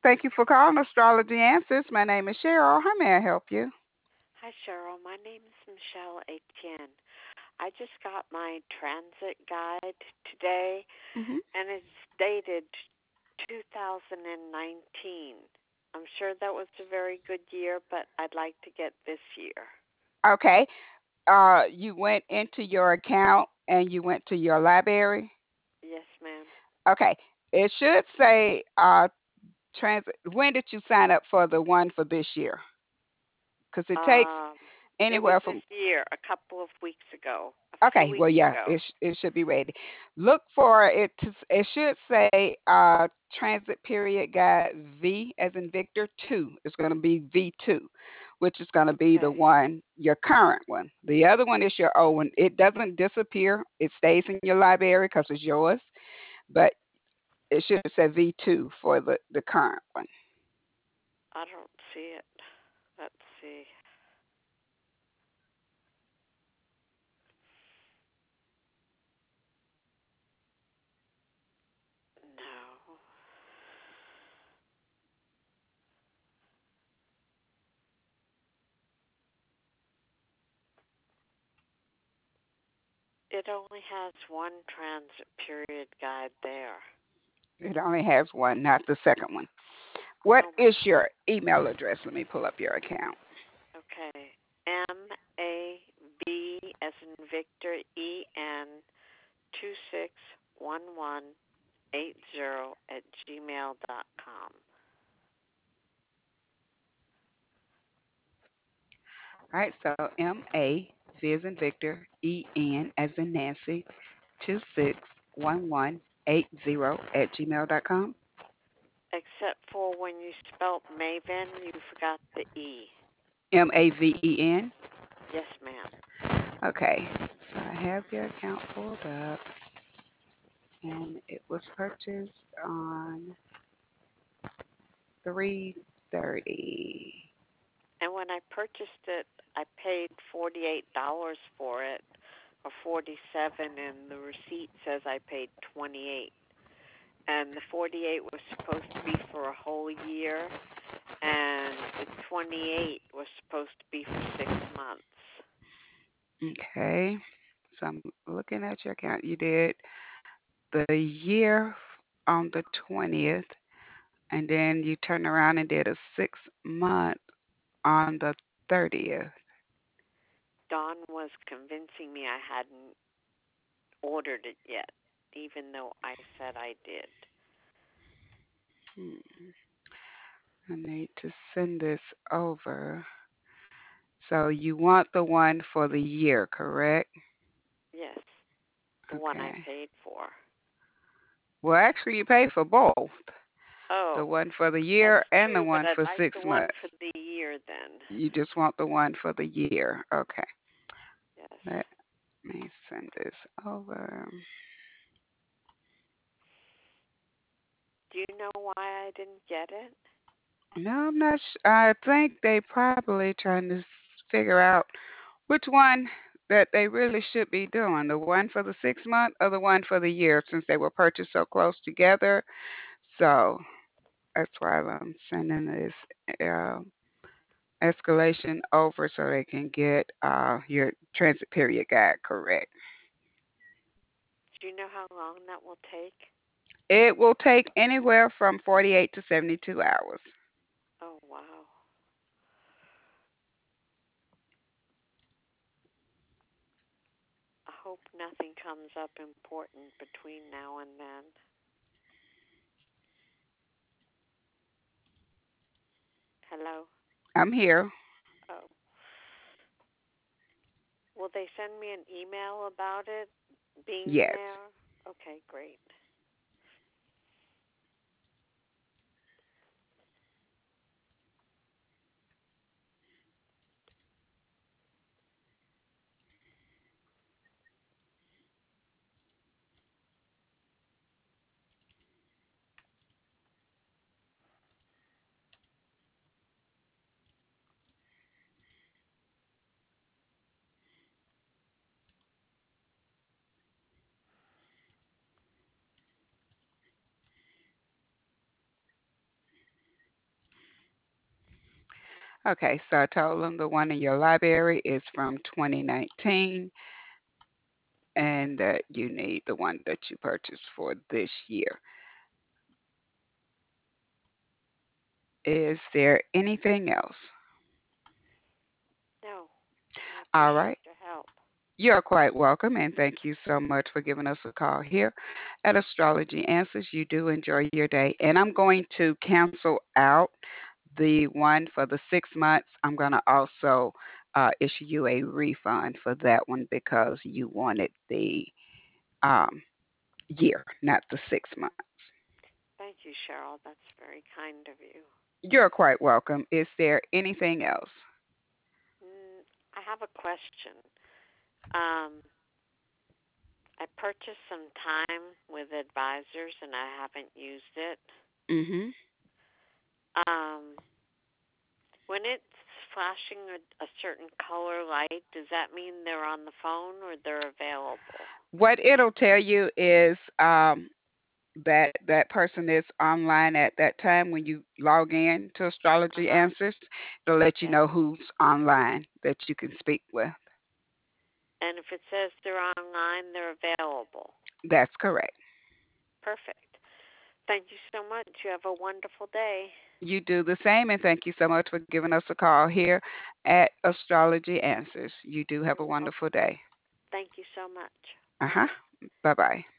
Thank you for calling Astrology Answers. My name is Cheryl. How may I help you? Hi, Cheryl. My name is Michelle Etienne. I just got my transit guide today, Hmm. and it's dated 2019. I'm sure that was a very good year, but I'd like to get this year. Okay. You went into your account and you went to your library. Yes, ma'am. Okay. It should say transit. When did you sign up for the one for this year? Because it takes Um, it was anywhere this from. year, a couple of weeks ago, a few Okay, well, weeks yeah, ago. it should be ready. Look for it to. It should say transit period guide V as in Victor two. It's going to be V2, which is going to be the Okay. one your current one. The other one is your old one. It doesn't disappear. It stays in your library because it's yours, but it should say V2 for the current one. I don't see it. Let's see. No. It only has one transit period guide there. It only has one, not the second one. What Oh my. is your email address? Let me pull up your account. Okay. MAV as in Victor EN 261180 at gmail.com. All right, so M-A, V as in Victor, E-N as in Nancy, 261180 at gmail.com. Except for when you spelt Maven, you forgot the E. Maven. Yes, ma'am. Okay, so I have your account pulled up, and it was purchased on 330. And when I purchased it, I paid $48 for it, or 47, and the receipt says I paid 28. And the 48 was supposed to be for a whole year, and the 28 was supposed to be for 6 months. Okay, so I'm looking at your account. You did the year on the 20th, and then you turned around and did a 6 month on the 30th. Dawn was convincing me I hadn't ordered it yet, even though I said I did. Hmm. I need to send this over. So you want the one for the year, correct? Yes, the one I Okay. paid for. Well, actually, you pay for both. The Oh, one for the that's year and the true, but one I'd for like the six one for months. the year then. You just want the one for the year. Okay. Yes. Let me send this over. Do you know why I didn't get it? No, I'm not. I think they probably trying to figure out which one that they really should be doing, the one for the 6 month or the one for the year, since they were purchased so close together. So that's why I'm sending this uh, escalation over so they can get your transit period guide correct. Do you know how long that will take? It will take anywhere from 48 to 72 hours. Oh, wow. I hope nothing comes up important between now and then. Hello? I'm here. Oh. Will they send me an email about it being Yes. there? Okay, great. Okay, so I told them the one in your library is from 2019 and that you need the one that you purchased for this year. Is there anything else? No, I All appreciate right. your help. You're quite welcome, and thank you so much for giving us a call here at Astrology Answers. You do enjoy your day. And I'm going to cancel out the one for the 6 months. I'm going to also issue you a refund for that one because you wanted the um, year, not the 6 months. Thank you, Cheryl. That's very kind of you. You're quite welcome. Is there anything else? Mm, I have a question. Um, I purchased some time with advisors and I haven't used it. Mm-hmm. Um, when it's flashing a certain color light, does that mean they're on the phone or they're available? What it'll tell you is that person is online at that time when you log in to Uh Astrology huh. Answers. It'll let you Okay. know who's online that you can speak with. And if it says they're online, they're available. That's correct. Perfect. Thank you so much. You have a wonderful day. You do the same, and thank you so much for giving us a call here at Astrology Answers. You do have a You're wonderful welcome. day. Thank you so much. Uh Bye huh. bye. Bye bye.